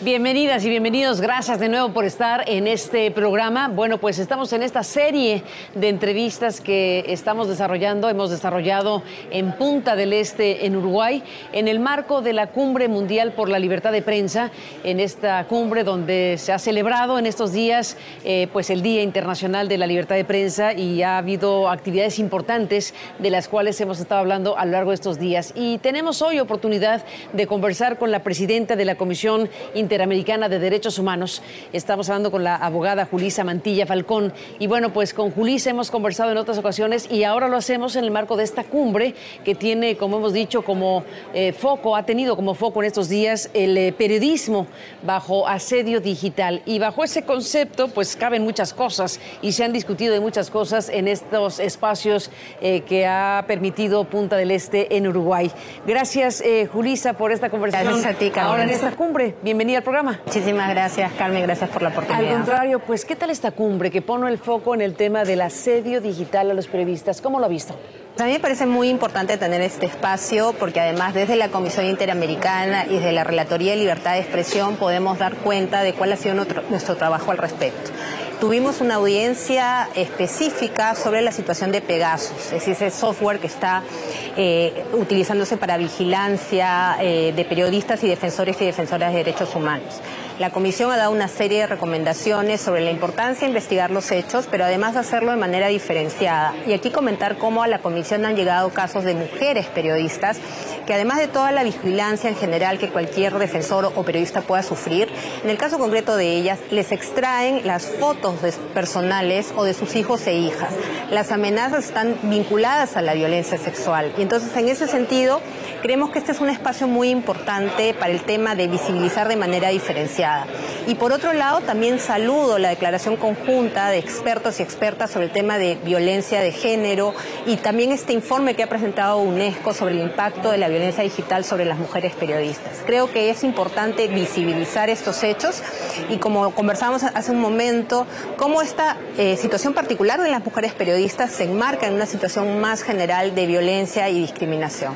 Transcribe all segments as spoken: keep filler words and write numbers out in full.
Bienvenidas y bienvenidos, gracias de nuevo por estar en este programa. Bueno, pues estamos en esta serie de entrevistas que estamos desarrollando, hemos desarrollado en Punta del Este, en Uruguay, en el marco de la Cumbre Mundial por la Libertad de Prensa, en esta cumbre donde se ha celebrado en estos días eh, pues el Día Internacional de la Libertad de Prensa, y ha habido actividades importantes de las cuales hemos estado hablando a lo largo de estos días. Y tenemos hoy oportunidad de conversar con la presidenta de la Comisión Interamericana de Derechos Humanos. Estamos hablando con la abogada Julissa Mantilla Falcón. Y bueno, pues con Julissa hemos conversado en otras ocasiones y ahora lo hacemos en el marco de esta cumbre que tiene, como hemos dicho, como eh, foco, ha tenido como foco en estos días el eh, periodismo bajo asedio digital. Y bajo ese concepto, pues caben muchas cosas y se han discutido de muchas cosas en estos espacios eh, que ha permitido Punta del Este en Uruguay. Gracias, eh, Julissa, por esta conversación. Gracias a ti, Carmen. Ahora en esta cumbre, bienvenida al programa. Muchísimas gracias, Carmen, gracias por la oportunidad. Al contrario, pues, ¿qué tal esta cumbre que pone el foco en el tema del asedio digital a los periodistas? ¿Cómo lo ha visto? A mí me parece muy importante tener este espacio porque además desde la Comisión Interamericana y desde la Relatoría de Libertad de Expresión podemos dar cuenta de cuál ha sido nuestro, nuestro trabajo al respecto. Tuvimos una audiencia específica sobre la situación de Pegasus, es decir, ese software que está eh, utilizándose para vigilancia eh, de periodistas y defensores y defensoras de derechos humanos. La Comisión ha dado una serie de recomendaciones sobre la importancia de investigar los hechos, pero además de hacerlo de manera diferenciada. Y aquí comentar cómo a la Comisión han llegado casos de mujeres periodistas que, además de toda la vigilancia en general que cualquier defensor o periodista pueda sufrir, en el caso concreto de ellas, les extraen las fotos de personales o de sus hijos e hijas. Las amenazas están vinculadas a la violencia sexual. Y entonces, en ese sentido, creemos que este es un espacio muy importante para el tema de visibilizar de manera diferenciada. Y por otro lado, también saludo la declaración conjunta de expertos y expertas sobre el tema de violencia de género y también este informe que ha presentado UNESCO sobre el impacto de la violencia digital sobre las mujeres periodistas. Creo que es importante visibilizar estos hechos y, como conversábamos hace un momento, cómo esta eh, situación particular de las mujeres periodistas se enmarca en una situación más general de violencia y discriminación.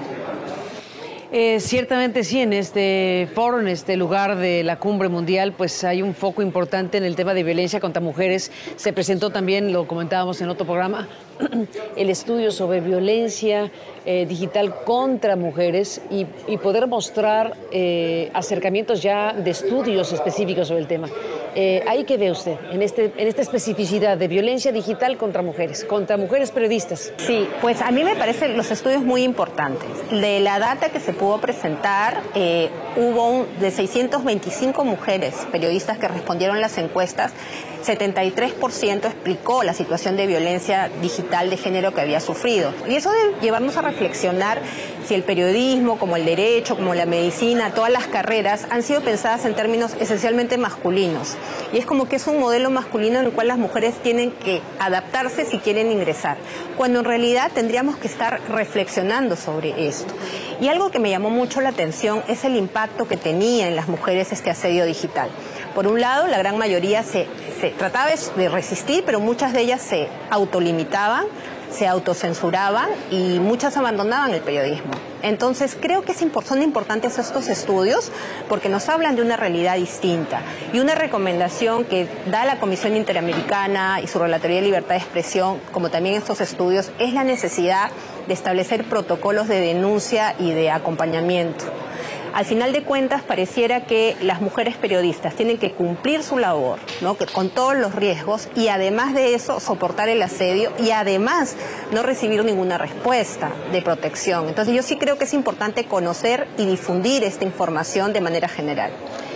Eh, ciertamente sí, en este foro, en este lugar de la Cumbre Mundial, pues hay un foco importante en el tema de violencia contra mujeres. Se presentó también, lo comentábamos en otro programa, el estudio sobre violencia eh, digital contra mujeres y, y poder mostrar eh, acercamientos ya de estudios específicos sobre el tema. Eh, ¿Ahí qué ve usted en, este, en esta especificidad de violencia digital contra mujeres, contra mujeres periodistas? Sí, pues a mí me parecen los estudios muy importantes. De la data que se pudo presentar, eh, hubo un, de seiscientas veinticinco mujeres periodistas que respondieron las encuestas, setenta y tres por ciento explicó la situación de violencia digital de género que había sufrido. Y eso debe llevarnos a reflexionar si el periodismo, como el derecho, como la medicina, todas las carreras han sido pensadas en términos esencialmente masculinos. Y es como que es un modelo masculino en el cual las mujeres tienen que adaptarse si quieren ingresar, cuando en realidad tendríamos que estar reflexionando sobre esto. Y algo que me llamó mucho la atención es el impacto que tenía en las mujeres este asedio digital. Por un lado, la gran mayoría se, se trataba de resistir, pero muchas de ellas se autolimitaban, se autocensuraban y muchas abandonaban el periodismo. Entonces, creo que es import- son importantes estos estudios porque nos hablan de una realidad distinta. Y una recomendación que da la Comisión Interamericana y su Relatoría de Libertad de Expresión, como también estos estudios, es la necesidad de establecer protocolos de denuncia y de acompañamiento. Al final de cuentas, pareciera que las mujeres periodistas tienen que cumplir su labor, ¿no?, que, con todos los riesgos, y además de eso, soportar el asedio y además no recibir ninguna respuesta de protección. Entonces, yo sí creo que es importante conocer y difundir esta información de manera general.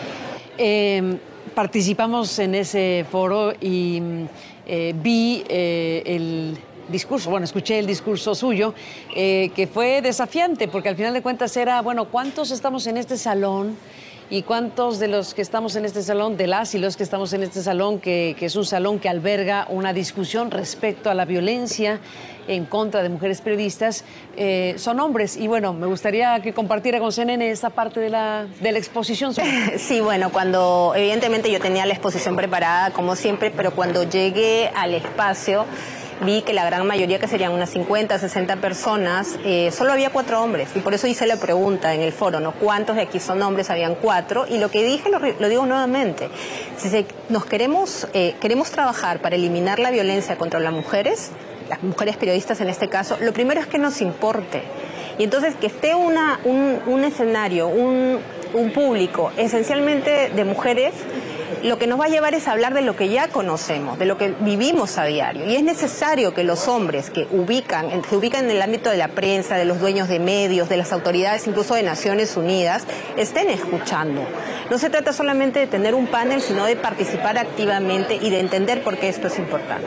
Eh, participamos en ese foro y eh, vi eh, el discurso, bueno, escuché el discurso suyo, eh, que fue desafiante, porque al final de cuentas era, bueno, ¿cuántos estamos en este salón? ¿Y cuántos de los que estamos en este salón, de las y los que estamos en este salón, que, que es un salón que alberga una discusión respecto a la violencia en contra de mujeres periodistas, eh, son hombres? Y bueno, me gustaría que compartiera con C N N esa parte de la, de la exposición. Sí, bueno, cuando evidentemente yo tenía la exposición preparada, como siempre, pero cuando llegué al espacio, vi que la gran mayoría, que serían unas cincuenta, sesenta personas, eh, solo había cuatro hombres. Y por eso hice la pregunta en el foro, ¿no? ¿Cuántos de aquí son hombres? Habían cuatro. Y lo que dije, lo, lo digo nuevamente. Si se, nos queremos, eh, queremos trabajar para eliminar la violencia contra las mujeres, las mujeres periodistas en este caso, lo primero es que nos importe. Y entonces que esté una, un, un escenario, un, un público esencialmente de mujeres, lo que nos va a llevar es a hablar de lo que ya conocemos, de lo que vivimos a diario. Y es necesario que los hombres que ubican, se ubican en el ámbito de la prensa, de los dueños de medios, de las autoridades, incluso de Naciones Unidas, estén escuchando. No se trata solamente de tener un panel, sino de participar activamente y de entender por qué esto es importante.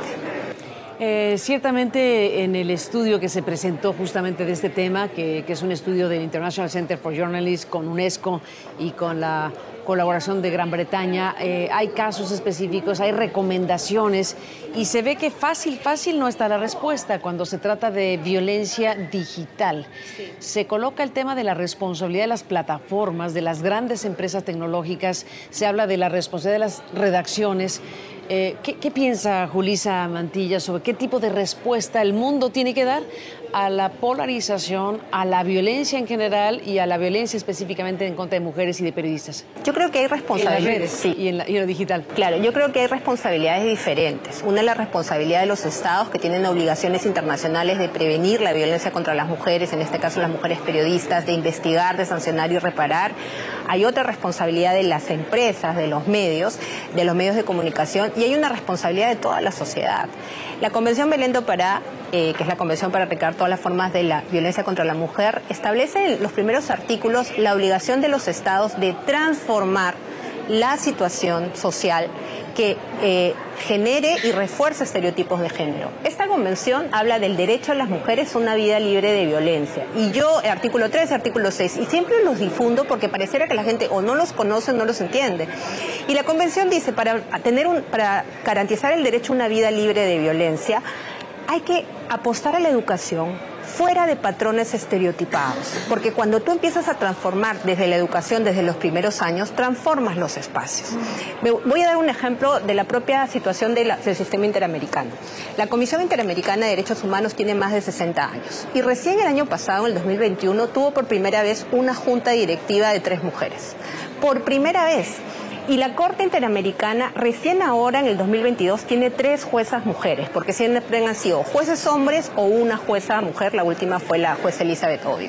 Eh, ciertamente en el estudio que se presentó justamente de este tema, que, que es un estudio del International Center for Journalists con UNESCO y con la colaboración de Gran Bretaña, eh, hay casos específicos, hay recomendaciones y se ve que fácil, fácil no está la respuesta cuando se trata de violencia digital. Sí. Se coloca el tema de la responsabilidad de las plataformas, de las grandes empresas tecnológicas, se habla de la responsabilidad de las redacciones. Eh, ¿qué, ¿Qué piensa Julissa Mantilla sobre qué tipo de respuesta el mundo tiene que dar a la polarización, a la violencia en general y a la violencia específicamente en contra de mujeres y de periodistas? Yo creo que hay responsabilidades. En las redes, sí. y, en la, y en lo digital. Claro, yo creo que hay responsabilidades diferentes. Una es la responsabilidad de los estados que tienen obligaciones internacionales de prevenir la violencia contra las mujeres, en este caso las mujeres periodistas, de investigar, de sancionar y reparar. Hay otra responsabilidad de las empresas, de los medios, de los medios de comunicación, y hay una responsabilidad de toda la sociedad. La Convención Belén do Pará, eh, que es la Convención para erradicar todas las formas de la violencia contra la mujer, establece en los primeros artículos la obligación de los estados de transformar la situación social que eh, genere y refuerce estereotipos de género. Esta convención habla del derecho de las mujeres a una vida libre de violencia. Y yo, artículo tres, artículo seis, y siempre los difundo porque pareciera que la gente o no los conoce o no los entiende. Y la convención dice, para, tener un, para garantizar el derecho a una vida libre de violencia, hay que apostar a la educación fuera de patrones estereotipados, porque cuando tú empiezas a transformar desde la educación, desde los primeros años, transformas los espacios. Me voy a dar un ejemplo de la propia situación de la, del sistema interamericano. La Comisión Interamericana de Derechos Humanos tiene más de sesenta años y recién el año pasado, en el dos mil veintiuno, tuvo por primera vez una junta directiva de tres mujeres. Por primera vez. Y la Corte Interamericana recién ahora, en el dos mil veintidós, tiene tres juezas mujeres, porque siempre han sido jueces hombres o una jueza mujer, la última fue la jueza Elizabeth Odio.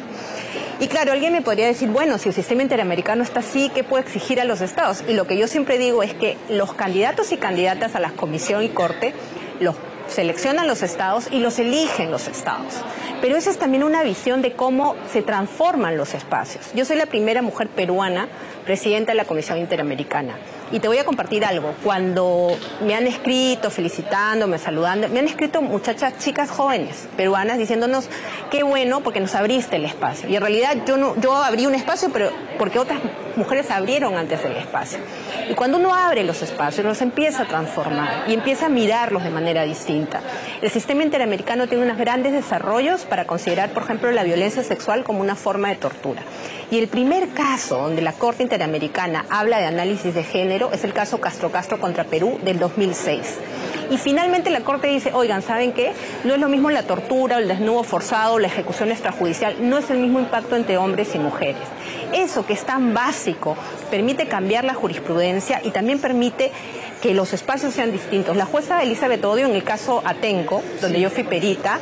Y claro, alguien me podría decir, bueno, si el sistema interamericano está así, ¿qué puede exigir a los estados? Y lo que yo siempre digo es que los candidatos y candidatas a la comisión y corte los seleccionan los estados y los eligen los estados. Pero esa es también una visión de cómo se transforman los espacios. Yo soy la primera mujer peruana presidenta de la Comisión Interamericana. Y te voy a compartir algo. Cuando me han escrito, felicitándome, saludando, me han escrito muchachas, chicas jóvenes, peruanas, diciéndonos, qué bueno, porque nos abriste el espacio. Y en realidad yo no, yo abrí un espacio, pero porque otras mujeres abrieron antes el espacio. Y cuando uno abre los espacios, los empieza a transformar y empieza a mirarlos de manera distinta. El sistema interamericano tiene unos grandes desarrollos para considerar, por ejemplo, la violencia sexual como una forma de tortura. Y el primer caso donde la Corte Interamericana habla de análisis de género es el caso Castro Castro contra Perú del dos mil seis. Y finalmente la Corte dice, oigan, ¿saben qué? No es lo mismo la tortura, el desnudo forzado, la ejecución extrajudicial, no es el mismo impacto entre hombres y mujeres. Eso que es tan básico permite cambiar la jurisprudencia y también permite que los espacios sean distintos. La jueza Elizabeth Odio, en el caso Atenco, donde yo fui perita,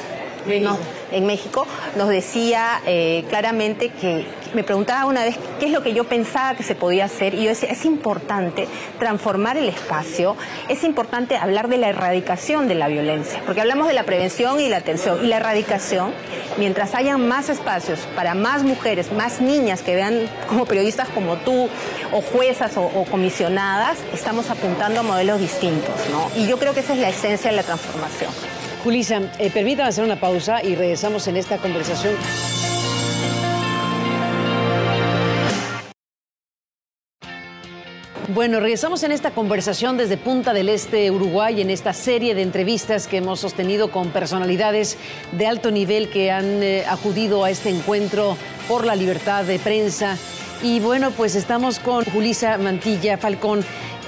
no, en México, nos decía eh, claramente que, me preguntaba una vez qué es lo que yo pensaba que se podía hacer, y yo decía, es importante transformar el espacio, es importante hablar de la erradicación de la violencia, porque hablamos de la prevención y la atención, y la erradicación, mientras hayan más espacios para más mujeres, más niñas que vean como periodistas como tú, o juezas o, o comisionadas, estamos apuntando a modelos distintos, ¿no? Y yo creo que esa es la esencia de la transformación. Julissa, eh, permítame hacer una pausa y regresamos en esta conversación. Bueno, regresamos en esta conversación desde Punta del Este, Uruguay, en esta serie de entrevistas que hemos sostenido con personalidades de alto nivel que han eh, acudido a este encuentro por la libertad de prensa. Y bueno, pues estamos con Julissa Mantilla Falcón,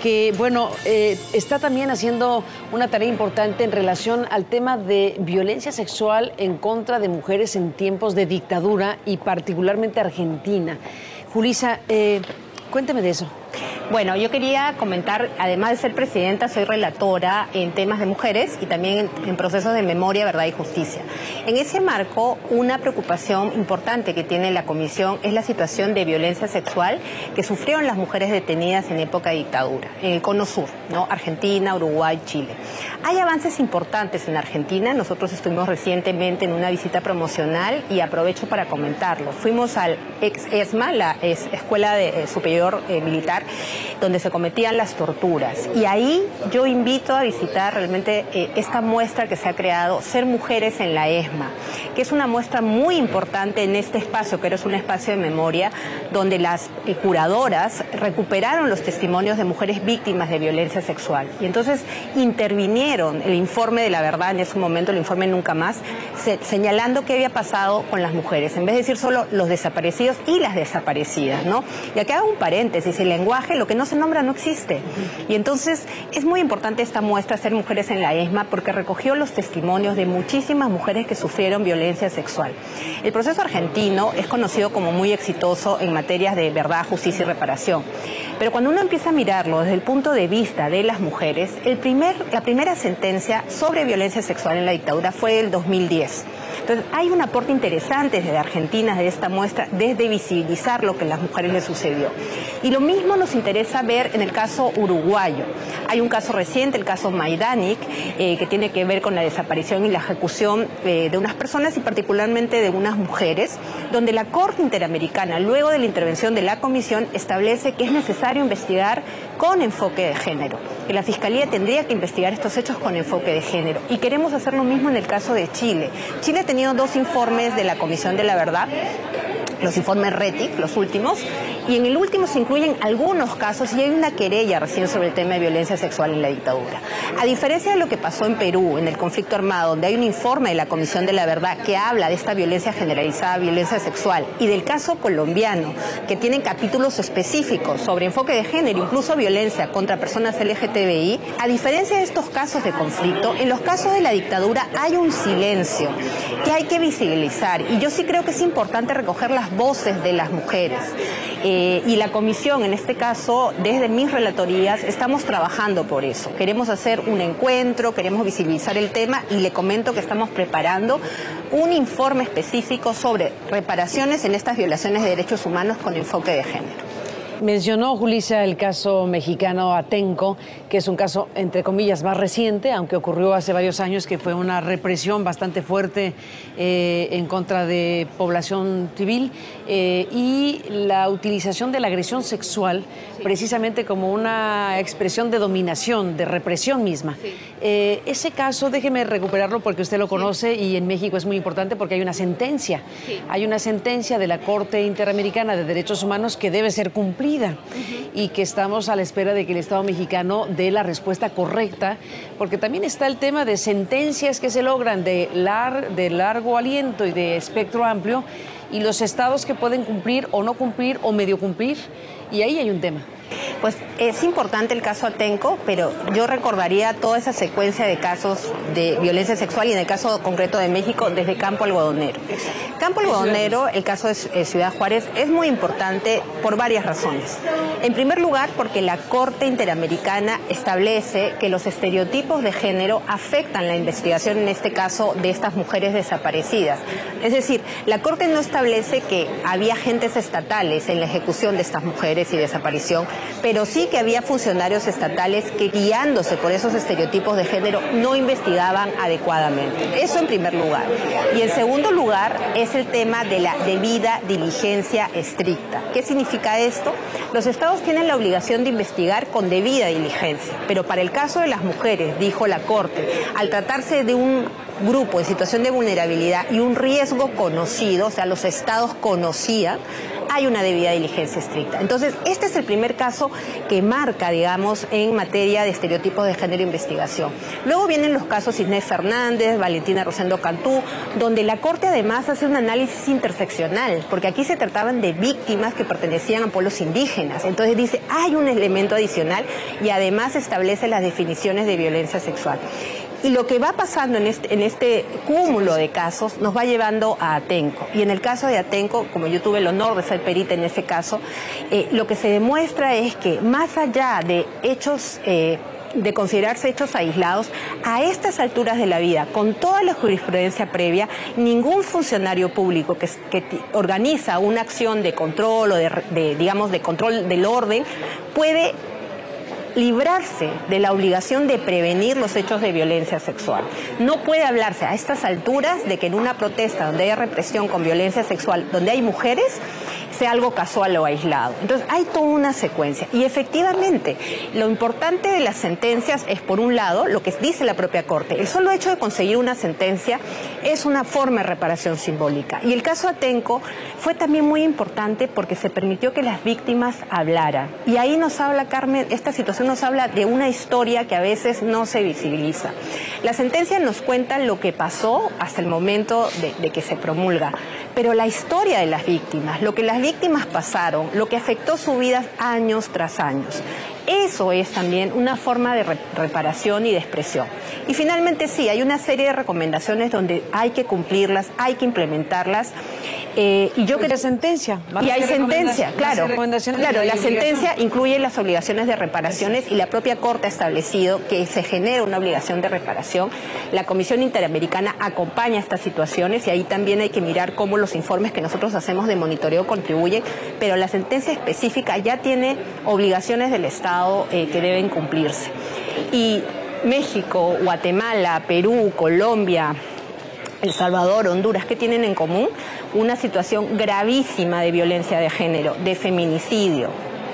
que, bueno, eh, está también haciendo una tarea importante en relación al tema de violencia sexual en contra de mujeres en tiempos de dictadura y particularmente Argentina. Julissa, eh, cuénteme de eso. Bueno, yo quería comentar, además de ser presidenta, soy relatora en temas de mujeres y también en, en procesos de memoria, verdad y justicia. En ese marco, una preocupación importante que tiene la Comisión es la situación de violencia sexual que sufrieron las mujeres detenidas en época de dictadura, en el Cono Sur, ¿no? Argentina, Uruguay, Chile. Hay avances importantes en Argentina. Nosotros estuvimos recientemente en una visita promocional y aprovecho para comentarlo. Fuimos al ex ESMA, la es, Escuela de, eh, Superior eh, Militar, donde se cometían las torturas. Y ahí yo invito a visitar realmente eh, esta muestra que se ha creado, Ser Mujeres en la ESMA, que es una muestra muy importante en este espacio, que es un espacio de memoria, donde las eh, curadoras recuperaron los testimonios de mujeres víctimas de violencia sexual. Y entonces intervinieron el informe de la verdad, en ese momento el informe Nunca Más, se, señalando qué había pasado con las mujeres, en vez de decir solo los desaparecidos y las desaparecidas, ¿no? Y aquí hago un paréntesis, el lenguaje, lo que no se nombra no existe. Y entonces es muy importante esta muestra, Ser Mujeres en la ESMA, porque recogió los testimonios de muchísimas mujeres que sufrieron violencia sexual. El proceso argentino es conocido como muy exitoso en materias de verdad, justicia y reparación. Pero cuando uno empieza a mirarlo desde el punto de vista de las mujeres, el primer, la primera sentencia sobre violencia sexual en la dictadura fue del dos mil diez. Entonces, hay un aporte interesante desde Argentina, de esta muestra, desde visibilizar lo que a las mujeres les sucedió. Y lo mismo nos interesa ver en el caso uruguayo. Hay un caso reciente, el caso Majdanek, eh, que tiene que ver con la desaparición y la ejecución eh, de unas personas y particularmente de unas mujeres, donde la Corte Interamericana, luego de la intervención de la Comisión, establece que es necesario investigar con enfoque de género, que la Fiscalía tendría que investigar estos hechos con enfoque de género. Y queremos hacer lo mismo en el caso de Chile. Chile ha tenido dos informes de la Comisión de la Verdad, los informes RETIC, los últimos, y en el último se incluyen algunos casos y hay una querella recién sobre el tema de violencia sexual en la dictadura. A diferencia de lo que pasó en Perú, en el conflicto armado, donde hay un informe de la Comisión de la Verdad que habla de esta violencia generalizada, violencia sexual, y del caso colombiano, que tienen capítulos específicos sobre enfoque de género, incluso violencia contra personas L G T B I, a diferencia de estos casos de conflicto, en los casos de la dictadura hay un silencio que hay que visibilizar, y yo sí creo que es importante recoger las voces de las mujeres. Eh, y la Comisión, en este caso, desde mis relatorías, estamos trabajando por eso. Queremos hacer un encuentro, queremos visibilizar el tema y le comento que estamos preparando un informe específico sobre reparaciones en estas violaciones de derechos humanos con enfoque de género. Mencionó, Julissa, el caso mexicano Atenco, que es un caso, entre comillas, más reciente, aunque ocurrió hace varios años, que fue una represión bastante fuerte eh, en contra de población civil eh, y la utilización de la agresión sexual sí. precisamente como una expresión de dominación, de represión misma. Sí. Eh, ese caso, déjeme recuperarlo porque usted lo conoce sí. y en México es muy importante porque hay una sentencia. Sí. Hay una sentencia de la Corte Interamericana de Derechos Humanos que debe ser cumplida. Uh-huh. Y que estamos a la espera de que el Estado mexicano dé la respuesta correcta, porque también está el tema de sentencias que se logran de, lar, de largo aliento y de espectro amplio, y los estados que pueden cumplir o no cumplir o medio cumplir, y ahí hay un tema. Pues es importante el caso Atenco, pero yo recordaría toda esa secuencia de casos de violencia sexual y en el caso concreto de México, desde Campo Algodonero. Campo Algodonero, el caso de Ciudad Juárez, es muy importante por varias razones. En primer lugar, porque la Corte Interamericana establece que los estereotipos de género afectan la investigación, en este caso, de estas mujeres desaparecidas. Es decir, la Corte no establece que había agentes estatales en la ejecución de estas mujeres y desaparición, pero sí que había funcionarios estatales que, guiándose por esos estereotipos de género, no investigaban adecuadamente. Eso en primer lugar. Y en segundo lugar es el tema de la debida diligencia estricta. ¿Qué significa esto? Los estados tienen la obligación de investigar con debida diligencia, pero para el caso de las mujeres, dijo la Corte, al tratarse de un grupo en situación de vulnerabilidad y un riesgo conocido, o sea, los estados conocían, hay una debida diligencia estricta. Entonces, este es el primer caso que marca, digamos, en materia de estereotipos de género e investigación. Luego vienen los casos Inés Fernández, Valentina Rosendo Cantú, donde la Corte además hace un análisis interseccional, porque aquí se trataban de víctimas que pertenecían a pueblos indígenas. Entonces dice, hay un elemento adicional y además establece las definiciones de violencia sexual. Y lo que va pasando en este, en este cúmulo de casos nos va llevando a Atenco. Y en el caso de Atenco, como yo tuve el honor de ser perita en ese caso, eh, lo que se demuestra es que más allá de hechos... Eh, de considerarse hechos aislados, a estas alturas de la vida, con toda la jurisprudencia previa, ningún funcionario público que, que organiza una acción de control o de, de, digamos, de control del orden puede librarse de la obligación de prevenir los hechos de violencia sexual. No puede hablarse a estas alturas de que en una protesta donde hay represión con violencia sexual, donde hay mujeres, sea algo casual o aislado. Entonces hay toda una secuencia y efectivamente lo importante de las sentencias es, por un lado, lo que dice la propia Corte. El solo hecho de conseguir una sentencia es una forma de reparación simbólica, y el caso Atenco fue también muy importante porque se permitió que las víctimas hablaran, y ahí nos habla, Carmen, esta situación nos habla de una historia que a veces no se visibiliza. La sentencia nos cuenta lo que pasó hasta el momento de, de que se promulga, pero la historia de las víctimas, lo que las víctimas pasaron, lo que afectó su vida años tras años, eso es también una forma de re reparación y de expresión. Y finalmente sí, hay una serie de recomendaciones donde hay que cumplirlas, hay que implementarlas. Eh, y yo pues que sentencia. Y hay sentencia, claro. Claro, la sentencia incluye las obligaciones de reparaciones y la propia Corte ha establecido que se genera una obligación de reparación. La Comisión Interamericana acompaña estas situaciones y ahí también hay que mirar cómo los informes que nosotros hacemos de monitoreo contribuyen, pero la sentencia específica ya tiene obligaciones del Estado eh, que deben cumplirse. Y México, Guatemala, Perú, Colombia, El Salvador, Honduras, ¿qué tienen en común? Una situación gravísima de violencia de género, de feminicidio,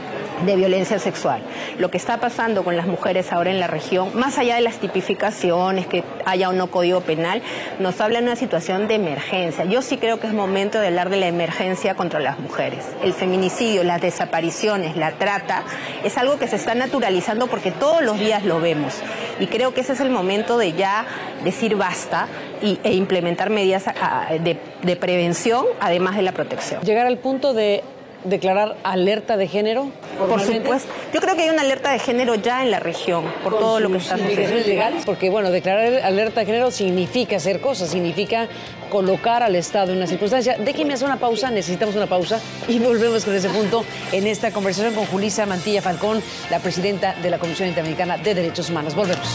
de violencia sexual. Lo que está pasando con las mujeres ahora en la región, más allá de las tipificaciones, que haya o no código penal, nos habla de una situación de emergencia. Yo sí creo que es momento de hablar de la emergencia contra las mujeres. El feminicidio, las desapariciones, la trata, es algo que se está naturalizando porque todos los días lo vemos. Y creo que ese es el momento de ya decir basta y, e implementar medidas a, de, de prevención, además de la protección. Llegar al punto de declarar alerta de género. Por supuesto. Yo creo que hay una alerta de género ya en la región, por todo lo que está sucediendo. Legales, porque bueno, declarar alerta de género significa hacer cosas, significa colocar al Estado en una circunstancia. Déjenme hacer una pausa, necesitamos una pausa y volvemos con ese punto en esta conversación con Julissa Mantilla Falcón, la presidenta de la Comisión Interamericana de Derechos Humanos. Volvemos.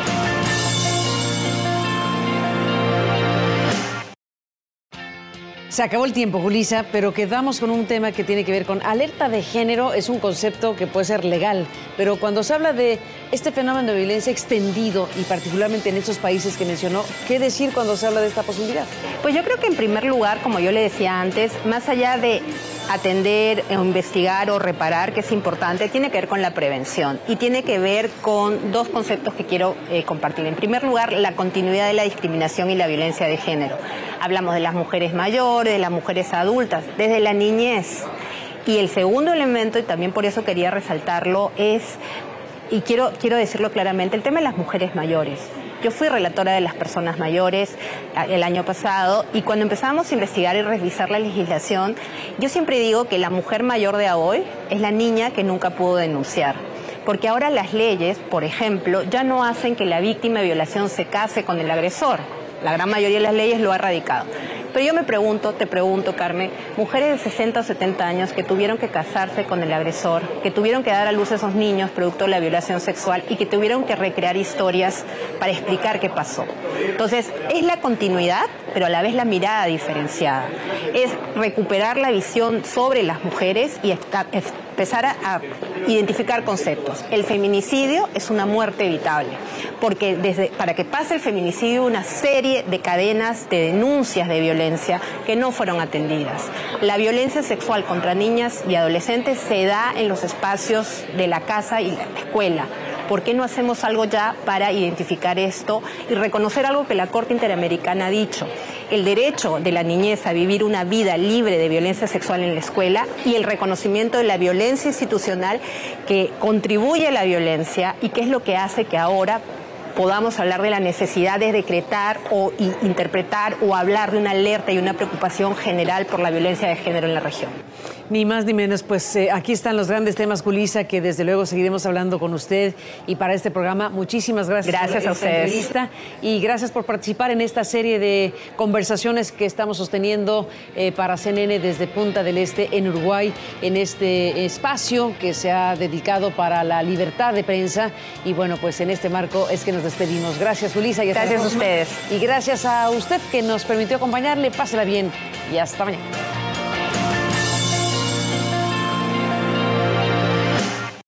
Se acabó el tiempo, Julissa, pero quedamos con un tema que tiene que ver con alerta de género. Es un concepto que puede ser legal, pero cuando se habla de este fenómeno de violencia extendido y particularmente en estos países que mencionó, ¿qué decir cuando se habla de esta posibilidad? Pues yo creo que en primer lugar, como yo le decía antes, más allá de atender, o investigar o reparar, que es importante, tiene que ver con la prevención y tiene que ver con dos conceptos que quiero eh, compartir. En primer lugar, la continuidad de la discriminación y la violencia de género. Hablamos de las mujeres mayores, de las mujeres adultas, desde la niñez. Y el segundo elemento, y también por eso quería resaltarlo, es, y quiero, quiero decirlo claramente, el tema de las mujeres mayores. Yo fui relatora de las personas mayores el año pasado y cuando empezamos a investigar y revisar la legislación, yo siempre digo que la mujer mayor de hoy es la niña que nunca pudo denunciar. Porque ahora las leyes, por ejemplo, ya no hacen que la víctima de violación se case con el agresor. La gran mayoría de las leyes lo ha erradicado. Pero yo me pregunto, te pregunto, Carmen, mujeres de sesenta o setenta años que tuvieron que casarse con el agresor, que tuvieron que dar a luz a esos niños producto de la violación sexual y que tuvieron que recrear historias para explicar qué pasó. Entonces, es la continuidad, pero a la vez la mirada diferenciada. Es recuperar la visión sobre las mujeres y empezar a identificar conceptos. El feminicidio es una muerte evitable, porque desde, para que pase el feminicidio, una serie de cadenas de denuncias de violencia que no fueron atendidas. La violencia sexual contra niñas y adolescentes se da en los espacios de la casa y la escuela. ¿Por qué no hacemos algo ya para identificar esto y reconocer algo que la Corte Interamericana ha dicho? El derecho de la niñez a vivir una vida libre de violencia sexual en la escuela y el reconocimiento de la violencia institucional que contribuye a la violencia y que es lo que hace que ahora podamos hablar de la necesidad de decretar o interpretar o hablar de una alerta y una preocupación general por la violencia de género en la región. Ni más ni menos, pues eh, aquí están los grandes temas, Julissa, que desde luego seguiremos hablando con usted y para este programa. Muchísimas gracias, gracias por a esta ustedes. entrevista y gracias por participar en esta serie de conversaciones que estamos sosteniendo eh, para C N N desde Punta del Este en Uruguay, en este espacio que se ha dedicado para la libertad de prensa. Y bueno, pues en este marco es que nos despedimos. Gracias, Julissa. Y hasta gracias a ustedes. Y gracias a usted que nos permitió acompañarle. Pásela bien y hasta mañana.